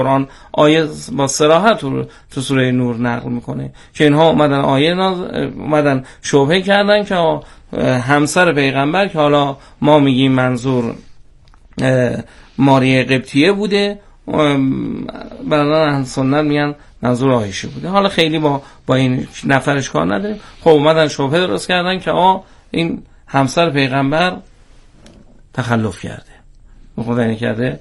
قرآن آیه با صراحت تو سوره نور نقل میکنه که اینها اومدن شبهه کردن که همسر پیغمبر که حالا ما میگیم منظور ماریه قبطیه بوده، برادران اهل سنت میگن منظور عایشه بوده. حالا خیلی با این نفرش کار نداریم. خب اومدن شبهه درست کردن که این همسر پیغمبر تخلف کرده، خدا نکرده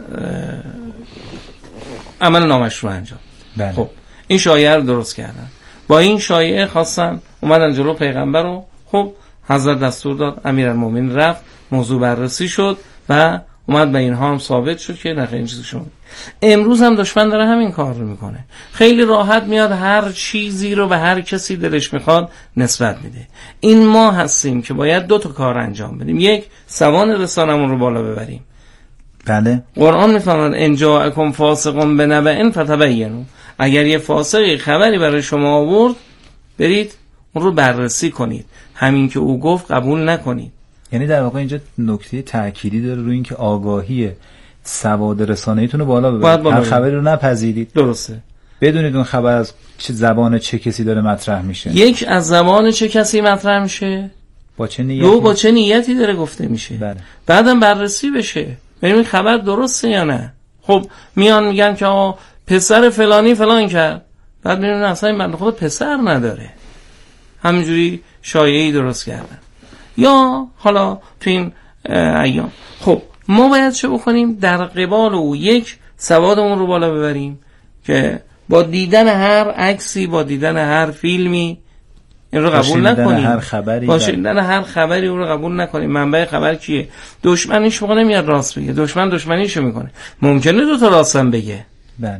عمل نامشروع انجام. بله. خب این شایعه رو درست کردن، با این شایعه خواستن اومدن جلو پیغمبر رو. خب حضرت دستور داد، امیرالمومنین رفت، موضوع بررسی شد و اومد به اینها هم ثابت شد که نه این چیزی شد. امروز هم دشمن داره همین کار رو میکنه، خیلی راحت میاد هر چیزی رو به هر کسی دلش میخواد نسبت میده. این ما هستیم که باید 2 کار انجام بدیم. یک، سوان رسانمون رو بالا ببریم. بله. قرآن میفرماید ان جاءکم فاسق بنبأ فتبینوا، اگر یه فاسقی خبری برای شما آورد برید اون رو بررسی کنید، همین که او گفت قبول نکنید. یعنی در واقع اینجا نکته تأکیدی داره روی اینکه آگاهی سواد رسانه‌ایتون رو بالا ببرید، هر خبری رو نپذیرید. درسته. بدونید اون خبر از چه زبان چه کسی داره مطرح میشه. یک، از زبان چه کسی مطرح میشه، با چه نیتی، دو، با چه نیتی داره گفته میشه. بله. بعدم بررسی بشه ببینیم خبر درسته یا نه. خب میان میگن که پسر فلانی فلان کرد، بعد میبینن اصلا این بنده خدا پسر نداره، همینجوری شایعه‌ای درست کردن. یا حالا تو این ایام خب ما باید چه بکنیم؟ در قبال او یک، سوادمون رو بالا ببریم که با دیدن هر عکسی، با دیدن هر فیلمی این رو قبول نکنیم، با شنیدن هر خبری اون رو قبول نکنیم. منبع خبر کیه؟ دشمن هیچ موقع نمیاد راست بگه، دشمن دشمنیشو میکنه. ممکنه 2 تا راست هم بگه. بله.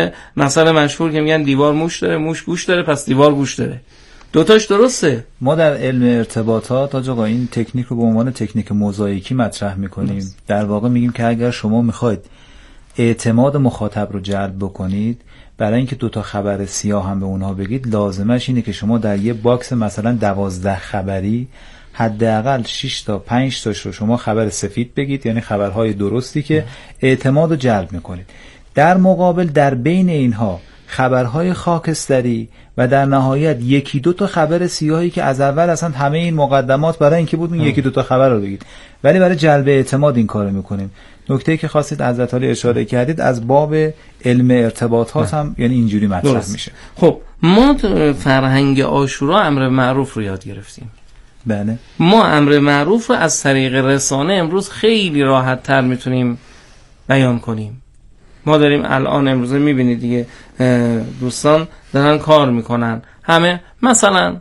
مثلا مشهور که میگن دیوار موش داره، موش گوش داره، پس دیوار گوش داره. 2 تاش درسته. ما در علم ارتباطات آقا این تکنیک رو به عنوان تکنیک موزاییکی مطرح میکنیم. در واقع میگیم که اگر شما میخواید اعتماد مخاطب رو جلب بکنید، برای اینکه 2 تا خبر سیاه هم به اونها بگید، لازمش اینه که شما در یه باکس مثلا 12 خبری حداقل 6 تا 5 تاش رو شما خبر سفید بگید، یعنی خبرهای درستی که اعتماد رو جلب میکنید. در مقابل در بین اینها خبرهای خاکستری و در نهایت 1-2 تا خبر سیاهی که از اول اصلا همه این مقدمات برای اینکه بود 1-2 تا خبر رو بگید، ولی برای جلب اعتماد این کارو میکنیم. نکته‌ای که خواستید حضرت علی اشاره کردید از باب علم ارتباطات هم یعنی اینجوری مطرح میشه. خب ما فرهنگ عاشورا امر معروف رو یاد گرفتیم. بله. ما امر معروف رو از طریق رسانه امروز خیلی راحت تر میتونیم بیان کنیم. ما داریم الان امروز میبینید دیگه دوستان دارن کار میکنن، همه مثلا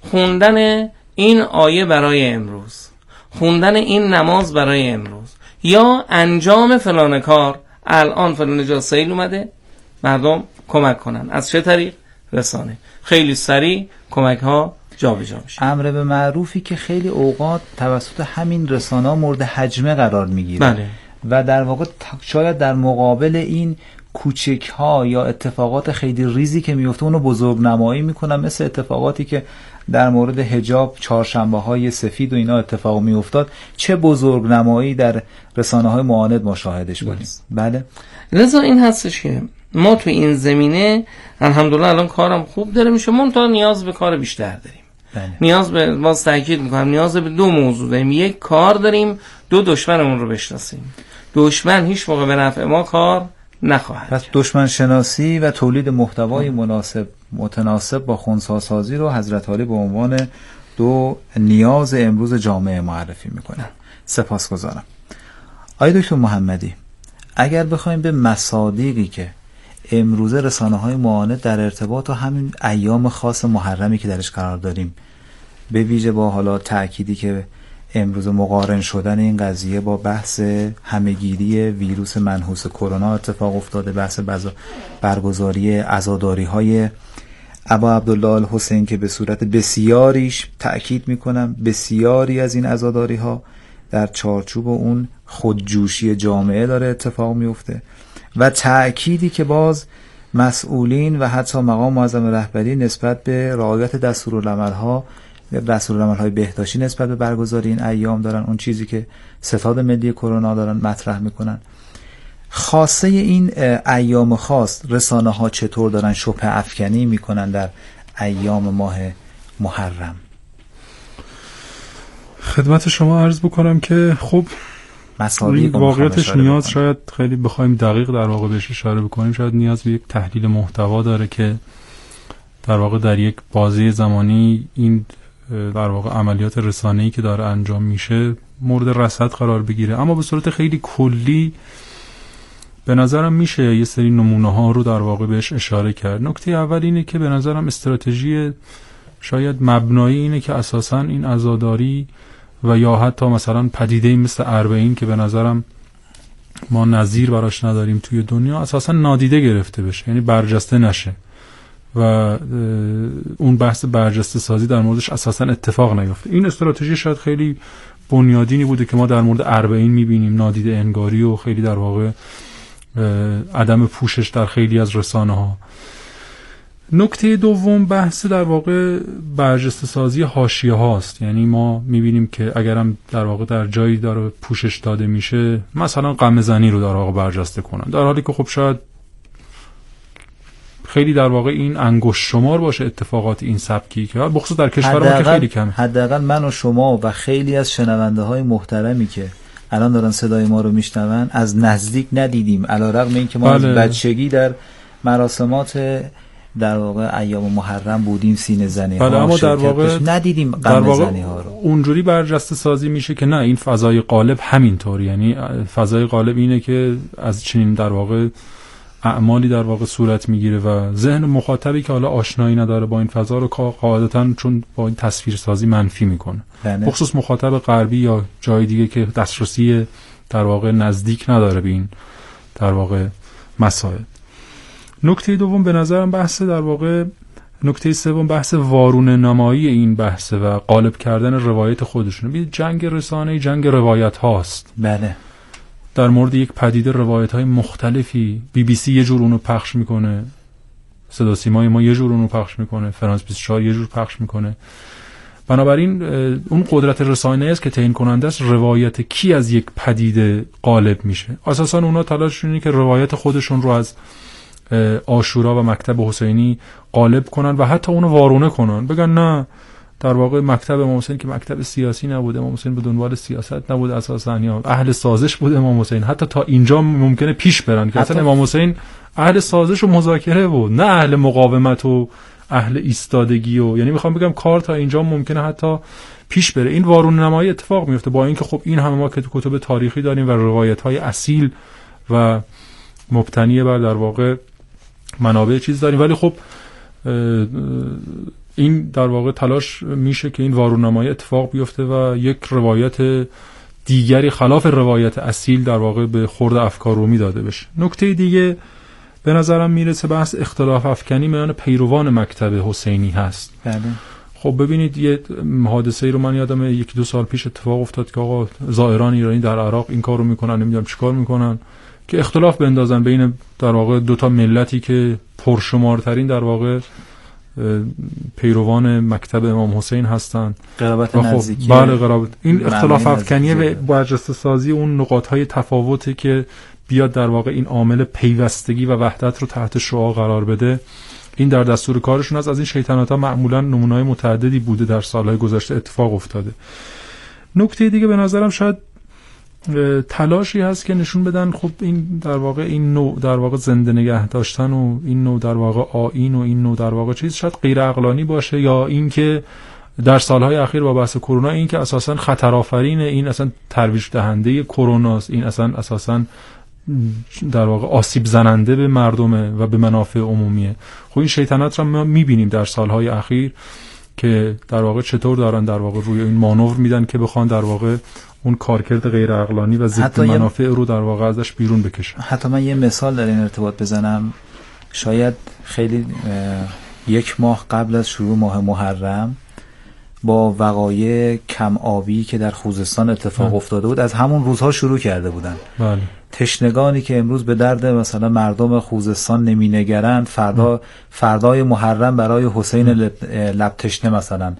خوندن این آیه برای امروز، خوندن این نماز برای امروز، یا انجام فلان کار. الان فلان جا سیل اومده، مردم کمک کنن. از چه طریق؟ رسانه. خیلی سریع کمک ها جا به جا میشه. امر به معروفی که خیلی اوقات توسط همین رسانه ها مورد هجمه قرار میگیره. بله. و در واقع شاید در مقابل این کوچک ها یا اتفاقات خیلی ریزی که میفته اونو بزرگ نمایی میکنن، مثل اتفاقاتی که در مورد حجاب چهارشنبه های سفید و اینا اتفاق میافتاد، چه بزرگ نمایی در رسانه های معاند مشاهدش بودیم. بله. لذا این هستش که ما تو این زمینه الحمدلله الان کارم خوب داره میشه، منتها نیاز به کار بیشتر داریم. بله. نیاز به، باز تاکید میکنم، نیاز به 2 موضوع داریم. یک، کار داریم. 2، دشمنمون رو بشناسیم. دشمن هیچ موقع به نفع ما کار نخواهد. پس دشمن شناسی و تولید محتوای متناسب با خنثی سازی رو حضرت علی به عنوان 2 نیاز امروز جامعه معرفی میکنه. سپاسگزارم. آقای دکتر محمدی، اگر بخوایم به مصادیقی که امروز رسانه‌های معاند در ارتباط و همین ایام خاص محرمی که درش قرار داریم، به ویژه با حالا تأکیدی که امروز مقارن شدن این قضیه با بحث همهگیری ویروس منحوس کرونا اتفاق افتاده، بحث برگزاری عزاداری‌های ابا عبدالله الحسین که به صورت بسیاریش، تأکید میکنم بسیاری از این عزاداری‌ها در چارچوب اون خودجوشی جامعه داره اتفاق میفته، و تأکیدی که باز مسئولین و حتی مقام معظم رهبری نسبت به رعایت دستورالعمل‌های بهداشتی نسبت به برگزاری این ایام دارن، اون چیزی که ستاد ملی کرونا دارن مطرح میکنن. خاصه این ایام خاص رسانه ها چطور دارن شبهه افکنی میکنن در ایام ماه محرم؟ خدمت شما عرض بکنم که خب این واقعیتش نیاز شاید خیلی بخوایم دقیق در واقع بهش اشاره بکنیم، شاید نیاز به یک تحلیل محتوا داره که در واقع در یک بازه زمانی این در واقع عملیات رسانه‌ای که داره انجام میشه مورد رصد قرار بگیره. اما به صورت خیلی کلی به نظرم میشه یه سری نمونه ها رو در واقع بهش اشاره کرد. نکته اول اینه که به نظرم استراتژی شاید مبنایی اینه که اساساً این عزاداری و یا حتی مثلا پدیده مثل اربعین که به نظرم ما نظیر براش نداریم توی دنیا اساساً نادیده گرفته بشه، یعنی برجسته نشه و اون بحث برجسته سازی در موردش اساساً اتفاق نیفته. این استراتژی شاید خیلی بنیادینی بوده که ما در مورد اربعین میبینیم، نادیده انگاری و خیلی در واقع عدم پوشش در خیلی از رسانه ها. نکته دوم بحث در واقع برجسته سازی حاشیه هاست، یعنی ما میبینیم که اگرم در واقع در جایی داره پوشش داده میشه، مثلا غمه زنی رو در واقع برجسته کنن، در حالی که خب شاید خیلی در واقع این انگشت شمار باشه اتفاقات این سبکی که بخصوص در کشور ما که خیلی کمه. حداقل من و شما و خیلی از شنونده های محترمی که الان دارن صدای ما رو میشنون از نزدیک ندیدیم، علیرغم اینکه ما از بچگی در مراسمات در واقع ایام محرم بودیم، سینه زنی ها اما در واقع ندیدیم غمه زنی ها رو. اونجوری برجسته سازی میشه که نه، این فضای غالب همینطور، یعنی فضای غالب اینه که از چنین در واقع اعمالی در واقع صورت میگیره و ذهن مخاطبی که حالا آشنایی نداره با این فضا رو قاعدتاً چون با این تصویر سازی منفی میکنه، بخصوص مخاطب غربی یا جای دیگه که دسترسی در واقع نزدیک نداره به این در واقع مسائل. نکته دوم به نظرم بحث در واقع نکته سوم بحث وارونه نمایی این بحثه و غالب کردن روایت خودشونه. جنگ رسانه‌ای جنگ روایت هاست. بله. در مورد یک پدیده روایت های مختلفی، BBC یه جور اونو پخش میکنه، صدا سیمای ما یه جور اونو پخش میکنه، فرانس 24 یه جور پخش میکنه. بنابراین اون قدرت رسانه‌ای است که تعیین کننده است روایت کی از یک پدیده غالب میشه. اساسا اونا تلاششون اینه که روایت خودشون رو از عاشورا و مکتب حسینی غالب کنن و حتی اونو وارونه کنن، بگن نه در واقع مکتب امام حسین که مکتب سیاسی نبوده، امام حسین به دنبال سیاست نبود اساسا، یا اهل سازش بود امام حسین. حتی تا اینجا ممکنه پیش برن که اصلا امام حسین اهل سازش و مذاکره بود، نه اهل مقاومت و اهل ایستادگی و یعنی میخوام بگم کار تا اینجا ممکنه حتی پیش بره. این وارونه نمایی اتفاق میفته با اینکه خب این همه ما که تو کتب تاریخی داریم و روایت‌های اصیل و مبتنی بر در واقع منابع چیز داریم، ولی خب این در واقع تلاش میشه که این وارونمایی اتفاق بیفته و یک روایت دیگری خلاف روایت اصیل در واقع به خورد افکار رومی داده بشه. نکته دیگه به نظرم میرسه بحث اختلاف افکنی میان پیروان مکتب حسینی هست. بله. خب ببینید یه حادثه‌ای رو من یادمه 1-2 سال پیش اتفاق افتاد که آقا زائران ایرانی در عراق این کارو میکنن، نمیدونم چیکار میکنن، که اختلاف بندازن بین در واقع دو تا ملتی که پرشمارترین در واقع پیروان مکتب امام حسین هستن. قرابت نزدیکی. بله قرابت. این اختلاف افکنی و برجسته سازی اون نقاط‌های تفاوتی که بیاد در واقع این عامل پیوستگی و وحدت رو تحت شعاع قرار بده، این در دستور کارشون از این شیطنت‌ها معمولاً نمونه‌های متعددی بوده در سال‌های گذشته اتفاق افتاده. نکته دیگه به نظرم شاید تلاشی هست که نشون بدن خب این در واقع این نوع در واقع زنده نگه داشتن و این نوع در واقع آیین و این نوع در واقع چیز شاید غیر عقلانی باشه، یا این که در سالهای اخیر با بحث کرونا این که اساساً خطر آفرین، این اصلا ترویج دهنده کروناست، این اساساً در واقع آسیب زننده به مردمه و به منافع عمومیه. خب این شیطنت رو ما می‌بینیم در سالهای اخیر که در واقع چطور دارن در واقع روی این مانور میدن که بخوان در واقع اون کارکرد غیر عقلانی و ضد منافع رو در واقع ازش بیرون بکشن. حتی من یه مثال در این ارتباط بزنم، شاید خیلی 1 ماه قبل از شروع ماه محرم با وقایع کم آبی که در خوزستان اتفاق افتاده بود از همون روزها شروع کرده بودن. بله. تشنگانی که امروز به درد مثلا مردم خوزستان نمینگرند، فردای محرم برای حسین لب تشنه مثلا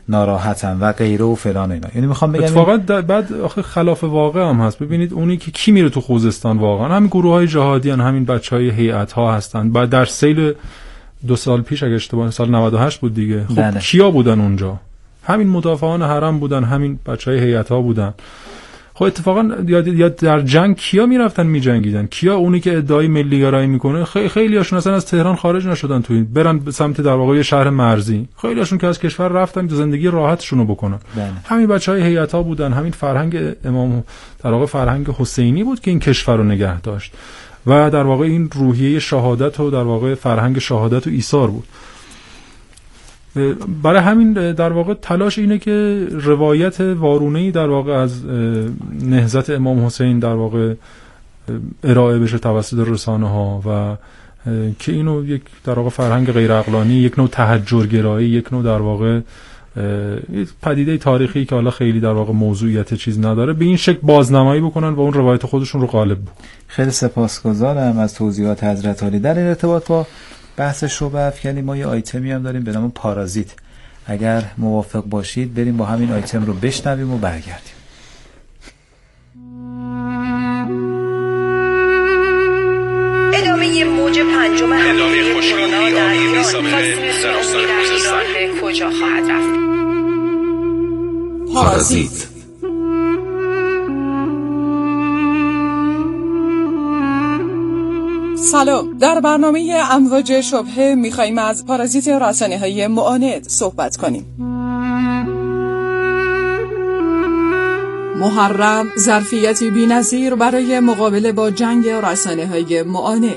ناراحتن و غیره و فلان اینا. یعنی میخوام بگم اتفاقا بعد آخه خلاف واقع هم هست. ببینید اونی که کی میره تو خوزستان واقعا همین گروه‌های جهادیان، همین بچهای هیئت‌ها هستن. بعد در سیل 2 سال پیش اگه اشتباه سال 98 بود دیگه، خب کیا بودن اونجا؟ همین مدافعان حرم بودن، همین بچهای هیئت‌ها بودن. خب اتفاقا یا در جنگ کیا میرفتن میجنگیدن؟ کیا اونی که ادعای ملی‌گرایی میکنه؟ خیلی هاشون اصلا از تهران خارج نشدن تو این برن به سمت در واقع شهر مرزی. خیلی هاشون که از کشور رفتن زندگی راحتشون رو بکنن. همین بچهای هیئت‌ها بودن، همین فرهنگ امام در واقع فرهنگ حسینی بود که این کشور رو نگه داشت و در واقع این روحیه شهادت و در واقع فرهنگ شهادت و ایثار بود. برای همین در واقع تلاش اینه که روایت وارونه‌ای در واقع از نهضت امام حسین در واقع ارائه بشه توسط رسانه‌ها و که اینو یک در واقع فرهنگ غیر عقلانی، یک نوع تحجرگرایی، یک نوع در واقع پدیده تاریخی که حالا خیلی در واقع موضوعیت چیز نداره به این شکل بازنمایی بکنن و اون روایت خودشون رو غالب بود. خیلی سپاسگزارم از توضیحات حضرت عالی. در این ارتباط با بحث شعبه افکنی ما یه آیتمی هم داریم به نام پارازیت. اگر موافق باشید بریم با همین آیتم رو بشنویم و برگردیم. ادامه موج پنجم حمله کرونا در ایران خوزستان به کجا خواهد رفت؟ پارازیت. سلام. در برنامه امواج شبهه میخواییم از پارازیت رسانه‌های معاند صحبت کنیم. محرم ظرفیتی بی‌نظیر برای مقابله با جنگ رسانه‌های معاند.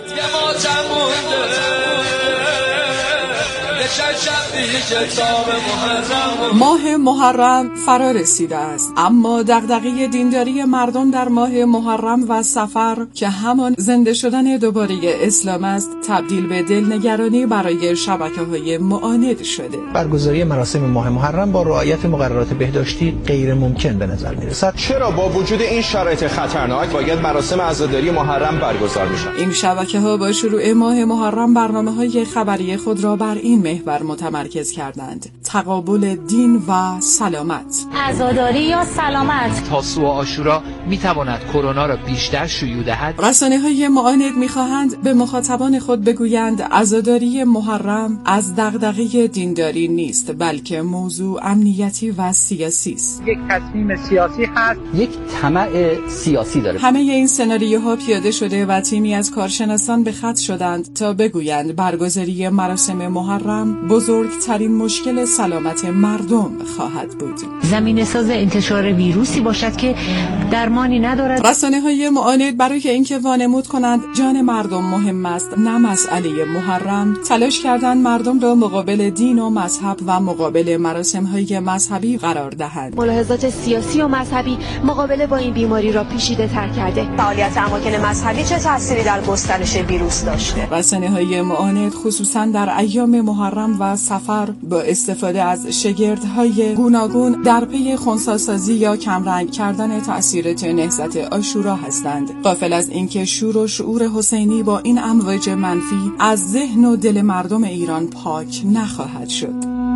ماه محرم فرا رسیده است، اما دغدغه دینداری مردم در ماه محرم و صفر که همان زنده شدن دوباره اسلام است تبدیل به دلنگرانی برای شبکه‌های معاند شده. برگزاری مراسم ماه محرم با رعایت مقررات بهداشتی غیر ممکن به نظر میرسد. چرا با وجود این شرایط خطرناک باید مراسم عزاداری محرم برگزار میشن؟ این شبکه‌ها با شروع ماه محرم برنامه‌های خبری خود را بر این محور متمرکز کردند: تقابل دین و سلامت. عزاداری یا سلامت. تاسوعا و عاشورا میتواند کرونا را بیشتر شیوع دهد. رسانه‌های معاند می‌خواهند به مخاطبان خود بگویند عزاداری محرم از دغدغه دینداری نیست، بلکه موضوع امنیتی و سیاسی است. یک تصمیم سیاسی هست، یک طمع سیاسی داره. همه این سناریوها پیاده شده و تیمی از کارشناسان به خط شدند تا بگویند برگزاری مراسم محرم بزرگترین مشکل سلامت مردم خواهد بود. زمینه ساز انتشار ویروسی باشد که درمانی ندارد. رسانه‌های معاند برای اینکه وانمود کنند جان مردم مهم است نه مسئله محرم، تلاش کردند مردم را مقابل دین و مذهب و مقابل مراسم‌های مذهبی قرار دهند. ملاحظات سیاسی و مذهبی مقابله با این بیماری را پیچیده‌تر کرده. فعالیت اماکن مذهبی چه تأثیری در گسترش ویروس داشته؟ رسانه‌های معاند خصوصا در ایام محرم و صفر با استفاده از شگردهای گوناگون در پی خنثی‌سازی یا کمرنگ کردن تأثیرات نهضت عاشورا هستند، غافل از اینکه شور و شعور حسینی با این امواج منفی از ذهن و دل مردم ایران پاک نخواهد شد.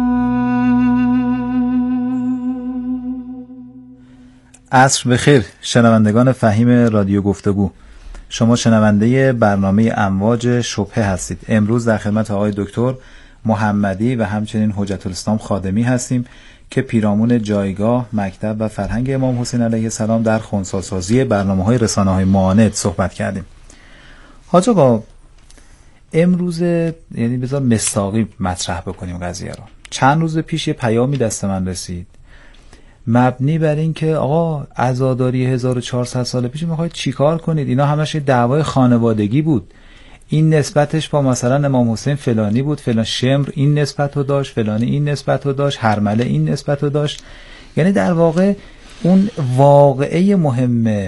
عصر بخیر شنوندگان فهیم رادیو گفتگو. شما شنونده برنامه امواج شبهه هستید. امروز در خدمت آقای دکتر محمدی و همچنین حجت الاسلام خادمی هستیم که پیرامون جایگاه، مکتب و فرهنگ امام حسین علیه السلام در خنثی‌سازی برنامه‌های رسانه‌های معاند صحبت کردیم. حاج آقا امروز یعنی بذار مصداقی مطرح بکنیم قضیه رو. چند روز پیش یه پیامی دست من رسید مبنی بر این که آقا عزاداری 1400 سال پیش میخواید چیکار کنید؟ اینا همش دعوای خانوادگی بود. این نسبتش با مثلا امام حسین فلانی بود، فلان شمر این نسبت رو داشت، فلانی این نسبت رو داشت، هرمله این نسبت رو داشت. یعنی در واقع اون واقعه مهم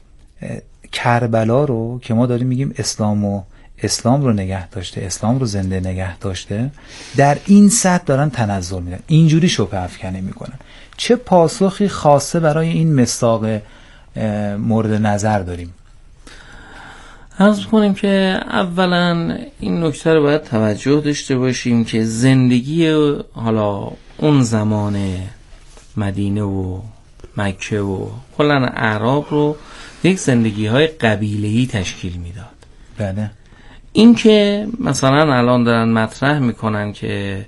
کربلا رو که ما داریم میگیم اسلام رو نگه داشته، اسلام رو زنده نگه داشته، در این سطح دارن تنزل میدن، اینجوری شبهه افکنی میکنن. چه پاسخی خاصه برای این مصداق مورد نظر داریم؟ عرض کنیم که اولا این نکته رو باید توجه داشته باشیم که زندگی حالا اون زمان مدینه و مکه و کلا اعراب رو یک زندگی‌های قبیله‌ای تشکیل میداد. بله. این که مثلا الان دارن مطرح میکنن که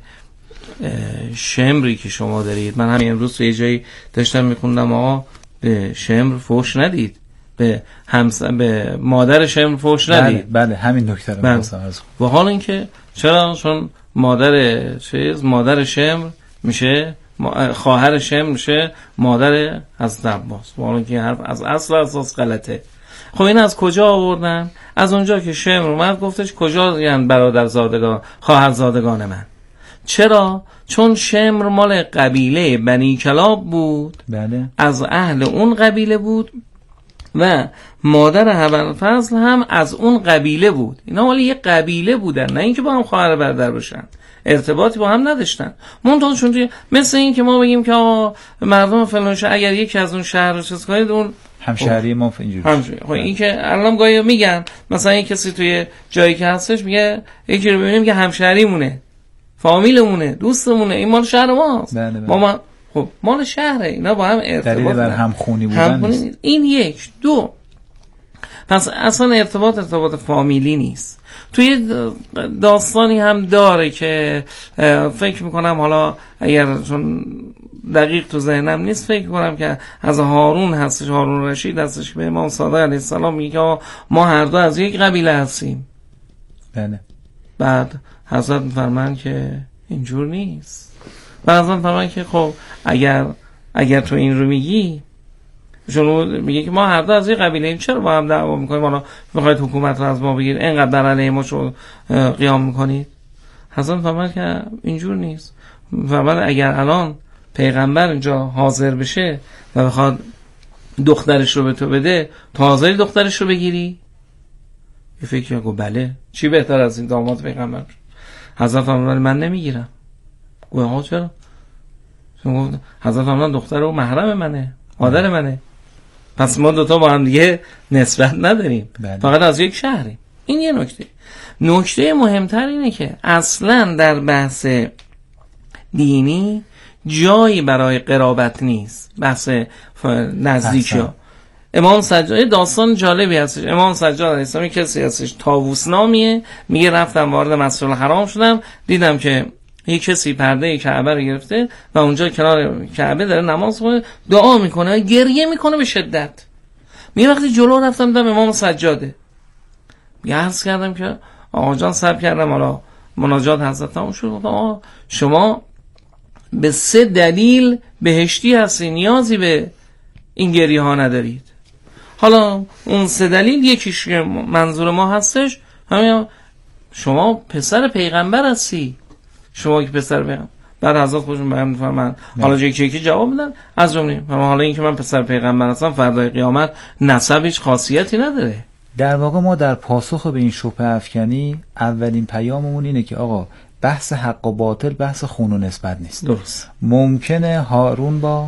شمری که شما دارید، من همین امروز تو یه جایی داشتم میخوندم آقا به شمر فحش ندید، به مادر شمر فحش ندید. بله همین نکته رو می‌خواستم عرض کنم. و حال اینکه چرا؟ چون مادر شمر میشه خواهر شمر میشه مادر از عباس. و حال اینکه حرف از اصل اساس غلطه. خب این از کجا آوردن؟ از اونجا که شمر اومد گفتش کجا یعنی برادرزادگان خواهرزادگان من. چرا؟ چون شمر مال قبیله بنی کلاب بود. بله. از اهل اون قبیله بود و مادر هبلفضل هم از اون قبیله بود. اینا مال یه قبیله بودن، نه اینکه با هم خواهر برادر باشن، ارتباطی با هم نداشتن. منتها چون مثل این که ما بگیم که مردم فلان شهر اگر یکی از اون شهر رو چیز کنید اون همشهری ما اینجوری. خب این که الان گاهی میگن مثلا یک کسی توی جایی که هستش میگه یکی رو ببینیم که همشهریمونه، فامیلمونه، دوستمونه، این مال شهر ماست. بله بله. ما خب مال شهره، اینا با هم ارتباط دلیل بر همخونی بودن نیست. این یک. دو، پس اصلا ارتباط فامیلی نیست. توی داستانی هم داره که فکر میکنم حالا اگر چون دقیق تو ذهنم نیست فکر میکنم که از هارون هستش، هارون رشید هستش به امام صادق علیه السلام میگه ما هر دو از یک قبیله هستیم. بله. بعد حضرت میفرمان که اینجور نیست. بعد حضرت میفرمان که خب اگر تو این رو میگی، چون میگه که ما هر دو از یک قبیله ایم، چرا با هم دعوا میکنیم؟ حالا میخواید حکومت رو از ما بگیرید، اینقدر بر علیه ما قیام میکنید. حضرت فرمود که اینجور نیست. فرمود اگر الان پیغمبر اینجا حاضر بشه و بخواد دخترش رو به تو بده، تو حاضری دخترش رو بگیری؟ یه فکر گفت بله، چی بهتر از این داماد پیغمبر؟ حضرت فرمود من نمیگیرم. گفت آقا چرا؟ چون حضرت فرمود دختر رو محرم منه، مادر منه، پس ما دوتا با هم دیگه نسبت نداریم. بله. فقط از یک شهریم. این یه نکته. نکته مهمتر اینه که اصلا در بحث دینی جایی برای قرابت نیست، بحث نزدیکی ها. امام سجاد داستان جالبی هستش. امام سجاد علیه السلام کسی هستش طاووس نامیه، میگه رفتم وارد مسجد الحرام شدم، دیدم که یک کسی پرده کعبه رو گرفته و اونجا کنار کعبه داره نماز می‌خونه، دعا میکنه، گریه میکنه به شدت. می وقتی جلو رفتم دیدم امام سجاده. عرض کردم که آقا جان صبر کردم، حالا مناجات حضرت تموم شد. آقا شما به 3 دلیل بهشتی هستی، نیازی به این گریه ها ندارید. حالا اون 3 دلیل یکیش که منظور ما هستش همین شما پسر پیغمبر هستی. شما که پسر پیغمبر، بعد حضرت خودشون بیان می‌فرمایند حالا یکی جواب میدن، از جمله حالا این که من پسر پیغمبر هستم فردای قیامت نسب هیچ خاصیتی نداره. در واقع ما در پاسخ به این شبهه افکنی اولین پیاممون اینه که آقا بحث حق و باطل بحث خون و نسبت نیست. درست. ممکنه هارون با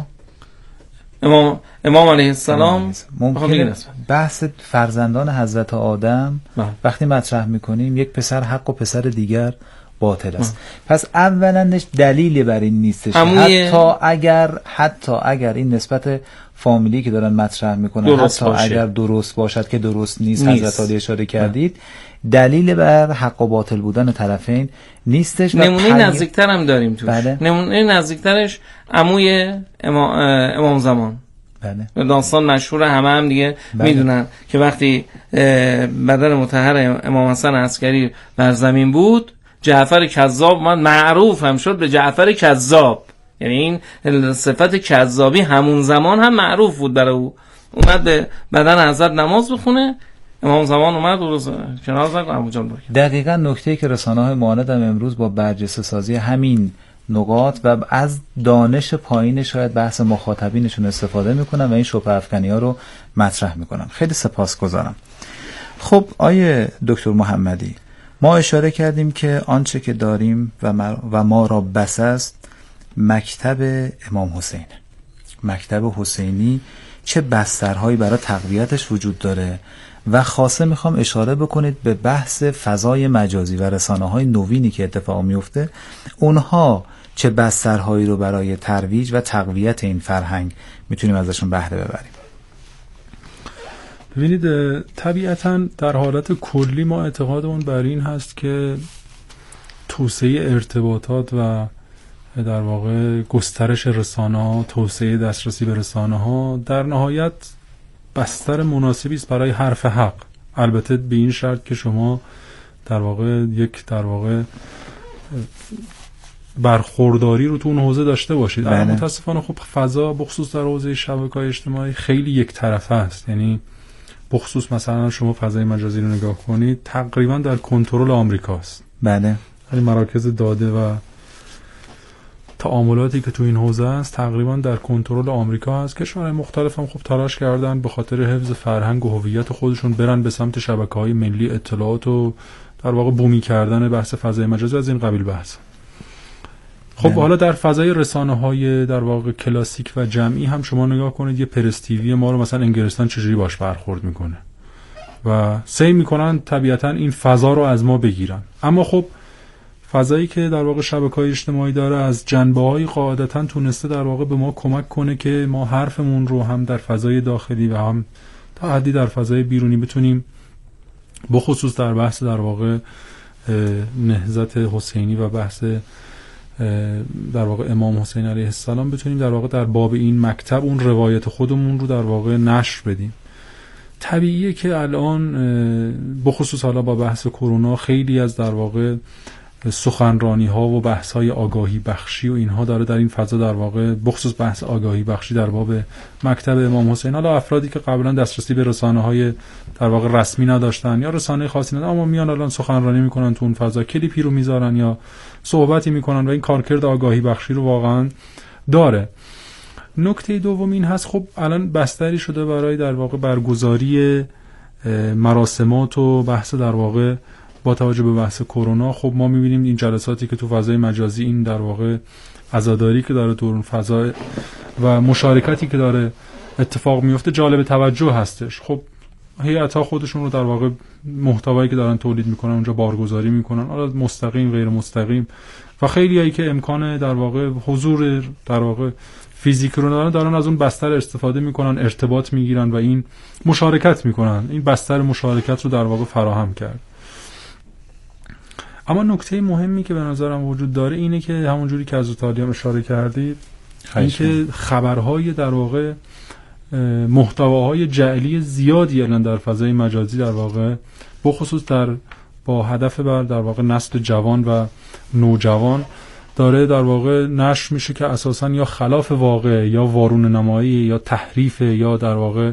امام علیه السلام، ممکنه بحث فرزندان حضرت آدم وقتی مطرح میکنیم یک پسر حق و پسر دیگر باطل است. پس اولندش دلیلی بر این نیستش، حتی اگر این نسبت فامیلی که دارن مطرح میکنن حتی باشه. اگر درست باشد که درست نیست. حضرت علی اشاره کردید دلیل بر حق و باطل بودن طرفین نیستش. نمونه نزدیکتر هم داریم توش. بله. نمونه نزدیکترش عموی امام زمان. بله. داستان مشهور هم دیگه بله. میدونن که وقتی بدن مطهر امام حسن عسکری بر زمین بود، جعفر کذاب من معروف هم شد به جعفر کذاب، یعنی این صفت کذابی همون زمان هم معروف بود برای او. اومد به بدن حضرت نماز بخونه، امام زمان اومد و کنار زد ابو جان بود. دقیقاً نکته‌ای که رسانه‌های معاند هم امروز با برجسته سازی همین نقاط و از دانش پایین شاید بحث مخاطبینشون استفاده میکنن و این شبهه افکنی‌ها رو مطرح میکنن. خیلی سپاسگزارم. خب آیه دکتر محمدی، ما اشاره کردیم که آنچه که داریم و ما را بس است مکتب امام حسین، مکتب حسینی چه بسترهایی برای تقویتش وجود داره و خاصه میخوام اشاره بکنید به بحث فضای مجازی و رسانه‌های نوینی که اتفاق میفته. اونها چه بسترهایی رو برای ترویج و تقویت این فرهنگ میتونیم ازشون بهره ببریم؟ ببینید طبیعتاً در حالت کلی ما اعتقادمون بر این هست که توسعه ارتباطات و در واقع گسترش رسانه‌ها، توسعه دسترسی به رسانه‌ها در نهایت بستر مناسبی است برای حرف حق، البته به این شرط که شما در واقع در واقع برخورداری رو تو اون حوزه داشته باشید. اما متاسفانه خب فضا بخصوص در حوزه شبکه‌های اجتماعی خیلی یک طرفه است. یعنی بخصوص مثلا شما فضای مجازی رو نگاه کنید تقریبا در کنترل آمریکاست. بله. یعنی مراکز داده و تعاملاتی که تو این حوزه است تقریبا در کنترل آمریکا هست. کشورهای مختلف هم خب تلاش کردن به خاطر حفظ فرهنگ و هویت خودشون برن به سمت شبکه‌های ملی اطلاعات و در واقع بومی کردن بحث فضای مجازی از این قبیل بحث. خب حالا در فضای رسانه‌های در واقع کلاسیک و جمعی هم شما نگاه کنید یه پرستیوی ما رو مثلا انگلستان چجوری باش برخورد میکنه و سعی میکنن طبیعتا این فضا رو از ما بگیرن. اما خب فضایی که در واقع شبکه‌های اجتماعی داره از جنبه‌های قاعدتاً تونسته در واقع به ما کمک کنه که ما حرفمون رو هم در فضای داخلی و هم تا حدی در فضای بیرونی بتونیم بخصوص در بحث در واقع نهضت حسینی و بحث در واقع امام حسین علیه السلام بتونیم در واقع در باب این مکتب اون روایت خودمون رو در واقع نشر بدیم. طبیعیه که الان بخصوص حالا با بحث کرونا خیلی از در واقع سخنرانی ها و بحث های آگاهی بخشی و اینها داره در این فضا در واقع بخصوص بحث آگاهی بخشی در باب مکتب امام حسین، حالا افرادی که قبلا دسترسی به رسانه های در واقع رسمی نداشتن یا رسانه خاصی نداشتن اما میان الان سخنرانی میکنن تو اون فضا، کلیپی رو میذارن یا صحبتی میکنن و این کارکرد آگاهی بخشی رو واقعا داره. نکته دوم این هست خب الان بستری شده برای در واقع برگزاری مراسمات و بحث در واقع با توجه به بحث کرونا. خب ما می‌بینیم این جلساتی که تو فضای مجازی این در واقع عزاداری که داره تو اون فضا و مشارکتی که داره اتفاق میفته جالب توجه هستش. خب هیئت‌ها خودشون رو در واقع محتوایی که دارن تولید میکنن اونجا بارگذاری میکنن، حالا مستقیم غیر مستقیم، و خیلیایی که امکان در واقع حضور در واقع فیزیک رو دارن از اون بستر استفاده میکنن، ارتباط میگیرن و این مشارکت میکنن. این بستر مشارکت رو در واقع فراهم کرد. اما نکته مهمی که به نظرم وجود داره اینه که همونجوری که از تالی هم اشاره کردید این که خبرهای در واقع محتواهای جعلی زیادی الان در فضای مجازی در واقع بخصوص با هدف بر در واقع نسل جوان و نوجوان داره در واقع نشر میشه که اساساً یا خلاف واقع یا وارونه نمایی یا تحریف یا در واقع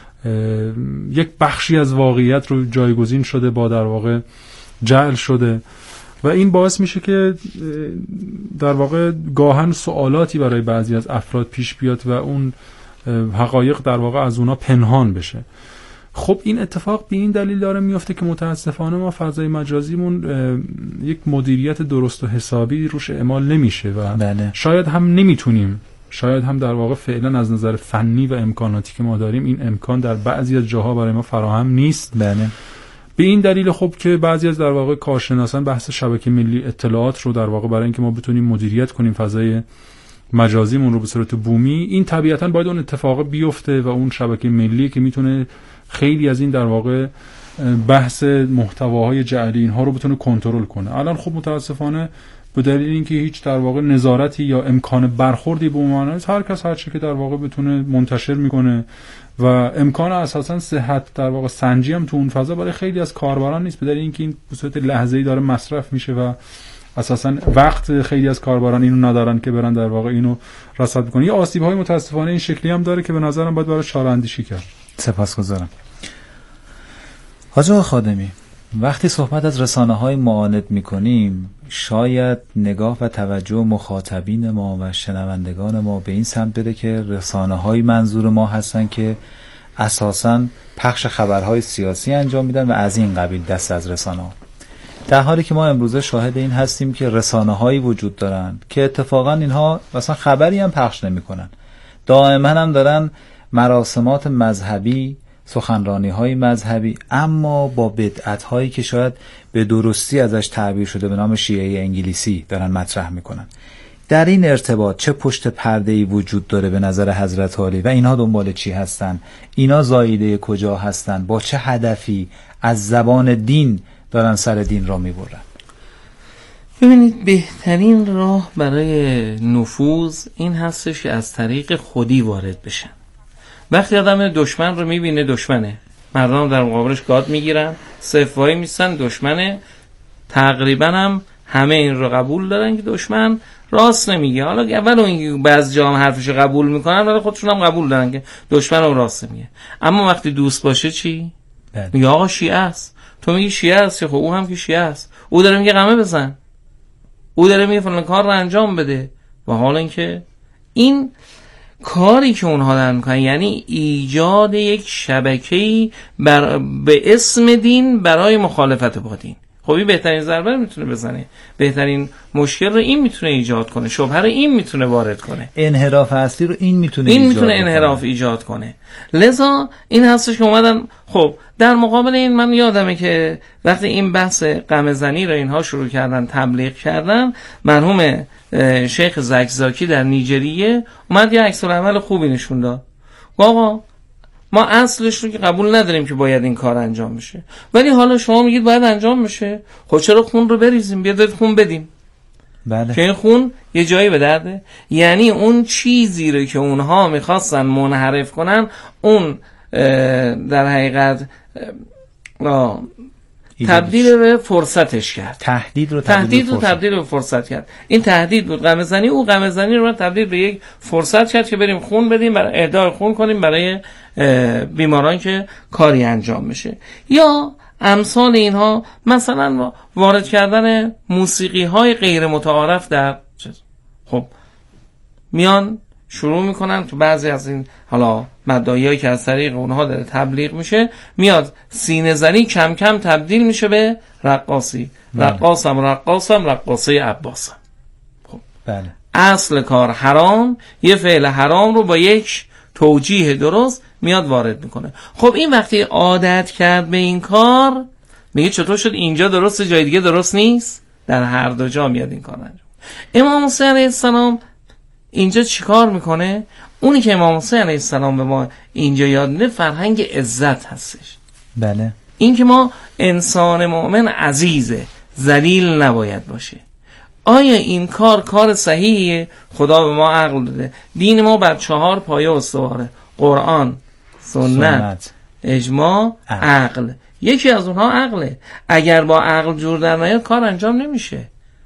یک بخشی از واقعیت رو جایگزین شده با در واقع جعل شده و این باعث میشه که در واقع گاهن سوالاتی برای بعضی از افراد پیش بیاد و اون حقایق در واقع از اونا پنهان بشه. خب این اتفاق به این دلیل داره میفته که متاسفانه ما فضای مجازیمون یک مدیریت درست و حسابی روش اعمال نمیشه و شاید هم نمیتونیم، شاید هم در واقع فعلا از نظر فنی و امکاناتی که ما داریم این امکان در بعضی از جاها برای ما فراهم نیست. به این دلیل خب که بعضی از در واقع کارشناسان بحث شبکه ملی اطلاعات رو در واقع برای اینکه ما بتونیم مدیریت کنیم فضای مجازیمون رو به صورت بومی، این طبیعتاً باید اون اتفاق بیفته و اون شبکه ملی که میتونه خیلی از این در واقع بحث محتواهای جعلی اینها رو بتونه کنترل کنه. الان خب متاسفانه به دلیل اینکه هیچ در واقع نظارتی یا امکان برخوردی به اون نیست، هر کس هر چی که در واقع بتونه منتشر میکنه و امکان اساساً صحت در واقع سنجی هم تو اون فضا برای خیلی از کاربران نیست، به دلیل اینکه این به صورت لحظه‌ای داره مصرف میشه و اساساً وقت خیلی از کاربران اینو ندارن که برن در واقع اینو رصد کنن. یه آسیب‌های متاسفانه این شکلی هم داره که به نظرم باید برای چاره‌اندیشی کرد. سپاسگزارم. حاج آقا خادمی، وقتی صحبت از رسانه‌های معاند می‌کنیم شاید نگاه و توجه مخاطبین ما و شنوندگان ما به این سمت بره که رسانه‌های منظور ما هستن که اساساً پخش خبرهای سیاسی انجام میدن و از این قبیل دست از رسانه‌ها، در حالی که ما امروزه شاهد این هستیم که رسانه‌هایی وجود دارن که اتفاقاً اینها مثلا خبری هم پخش نمی‌کنن، دائما هم دارن مراسمات مذهبی، سخنرانی‌های مذهبی، اما با بدعت‌هایی که شاید به درستی ازش تعبیر شده به نام شیعه انگلیسی دارن مطرح میکنن. در این ارتباط چه پشت پرده‌ای وجود داره به نظر حضرت عالی و اینها دنبال چی هستن؟ اینا زاییده کجا هستن؟ با چه هدفی از زبان دین دارن سر دین را میبرن؟ ببینید بهترین راه برای نفوذ این هستش که از طریق خودی وارد بشن. وقتی آدم دشمن رو میبینه دشمنه، مردم در مقابلش گاد میگیرن، صفایی میستن دشمنه، تقریبا هم همه این رو قبول دارن که دشمن راست نمیگه. حالا اول اون بعضی جا هم حرفش قبول میکنن ولی خودشون هم قبول دارن که دشمن هم راست میگه. اما وقتی دوست باشه چی؟ میگه آقا شیعه است، تو میگی شیعه است، خب او هم که شیعه است، او داره میگه قمه بزن، او داره میگه فلان کار رو انجام بده. و حالا اینکه این کاری که اونها دارن میکنن یعنی ایجاد یک شبکه‌ای به اسم دین برای مخالفت با دین. خب این بهترین ضربه رو میتونه بزنه، بهترین مشکل رو این میتونه ایجاد کنه، شبهه رو این میتونه وارد کنه، انحراف اصلی رو این میتونه انحراف ایجاد کنه. لذا این هستش که اومدن. خب در مقابل این من یادمه که وقتی این بحث قمه‌زنی رو اینها شروع کردن تبلیغ کردن، مرحوم شیخ زکزاکی در نیجریه اومد یه عکس العمل خوبی نشون داد. آقا ما اصلش رو که قبول نداریم که باید این کار انجام بشه، ولی حالا شما میگید باید انجام بشه، خب چرا خون رو بریزیم، بیاد خون بدیم. بله. که این خون یه جایی به درده. یعنی اون چیزی رو که اونها میخواستن منحرف کنن، اون در حقیقت تبدیل به فرصتش کرد. تهدید رو تبدیل به فرصت کرد. این تهدید بود قمه‌زنی، او قمه‌زنی رو تبدیل به یک فرصت کرد که بریم خون بدیم، برای اهدای خون کنیم برای بیماران که کاری انجام بشه. یا امثال اینها، مثلا وارد کردن موسیقی های غیر متعارف در خب میان شروع میکنن تو بعضی از این حالا مدعیایی که از طریق اونها داره تبلیغ میشه، میاد سینه زنی کم کم تبدیل میشه به رقاصی. رقاصه عباسم. خب بله. اصل کار حرام، یه فعل حرام رو با یک توجیه درست میاد وارد میکنه. خب این وقتی عادت کرد به این کار، میگه چطور شد اینجا درسته جای دیگه درست نیست؟ در هر دو جا میاد این کار انجام. امام حسین علیه السلام اینجا چیکار میکنه؟ اونی که امام حسین علیه السلام به ما اینجا یاد میده فرهنگ عزت هستش. بله. این که ما انسان مؤمن عزیزه، ذلیل نباید باشه. آیا این کار صحیحیه؟ خدا به ما عقل داده. دین ما بر 4 پایه استواره: قرآن، سنت، اجماع، عقل. یکی از اونها عقله. اگر با عقل جور در نیاد کار انجام نمیشه.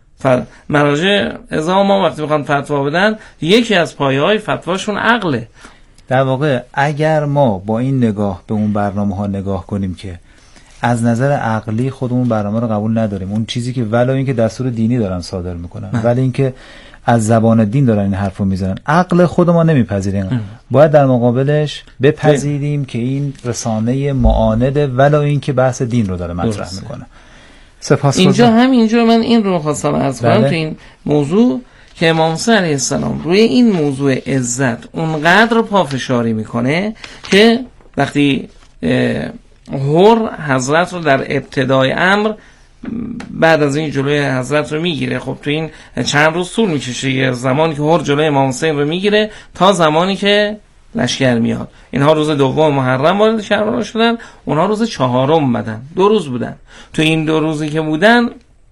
مراجع ازا ما وقتی بخوان فتوا بدن، یکی از پایه‌های فتواشون عقله. در واقع اگر ما با این نگاه به اون برنامه ها نگاه کنیم که از نظر عقلی خودمون برنامه رو قبول نداریم، اون چیزی که ولو این که دستور دینی دارن صادر میکنن ولی این که از زبان دین دارن این حرفو میزنن، عقل خود ما نمیپذیره، باید در مقابلش بپذیریم که این رسانه معانده ولو این که بحث دین رو داره مطرح میکنه. اینجا من این رو خواستم از کنم تو این موضوع که امام حسین علیه السلام روی این موضوع عزت اونقدر پافشاری میکنه که وقتی هر حضرت رو در ابتدای امر بعد از این جلوی حضرت رو میگیره، خب تو این چند روز طول میکشه، یه زمانی که هر جلوی امام حسین رو میگیره تا زمانی که لشکر میاد. اینها روز 2 محرم وارد شهر شدن، اونها روز 4 اومدن، 2 روز بودن. تو این 2 روزی که بودن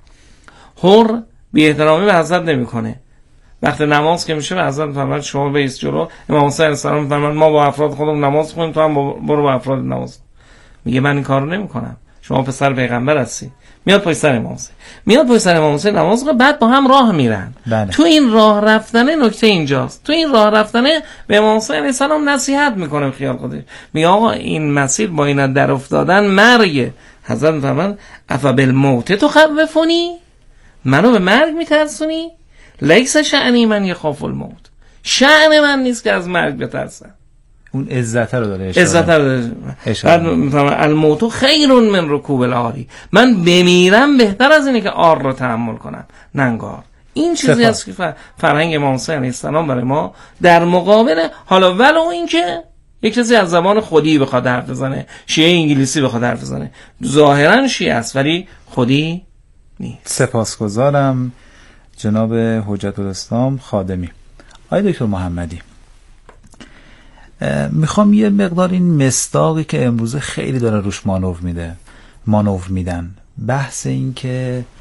هر بی احترامی به حضرت نمیکنه. وقتی نماز که میشه به حضرت میفرماد شما بیست جلو. امام حسین علیه السلام میفرماد ما با افراد خودمون نماز میخونیم، تو هم برو با افراد نماز. میگه من این کارو نمیکنم، شما پسر پیغمبر هستی. میاد پای سر امام حسین، نماز رو بعد با هم راه میرن. بله. تو این راه رفتن نکته اینجاست. تو این راه رفتن به امام حسین علیه السلام نصیحت میکنه، خیال خودش میگه آقا این مسیر با اینا در افتادن مرگ. حضرت میفرمان افا بالموت تخوفونی، منو به مرگ میترسونی؟ لیس شأنی من یخاف الموت، شأن من نیست که از مرگ بترسم. اون عزت رو داره بعد میفهمم الموت خیر من رکوب العاری، من بمیرم بهتر از اینه که آر رو تحمل کنم. ننگار این چیزی است که فرهنگ امام حسین علیه السلام برای ما در مقابل حالا ولو این که یک کسی از زبان خودی بخواد حرف بزنه، شیعه انگلیسی بخواد حرف بزنه، ظاهرا شیعه است ولی خودی نیست. سپاسگزارم جناب حجت الاسلام خادمی. آقای دکتر محمدی، میخوام یه مقدار این مصداقی که امروزه خیلی داره روش مانور میدن، بحث این که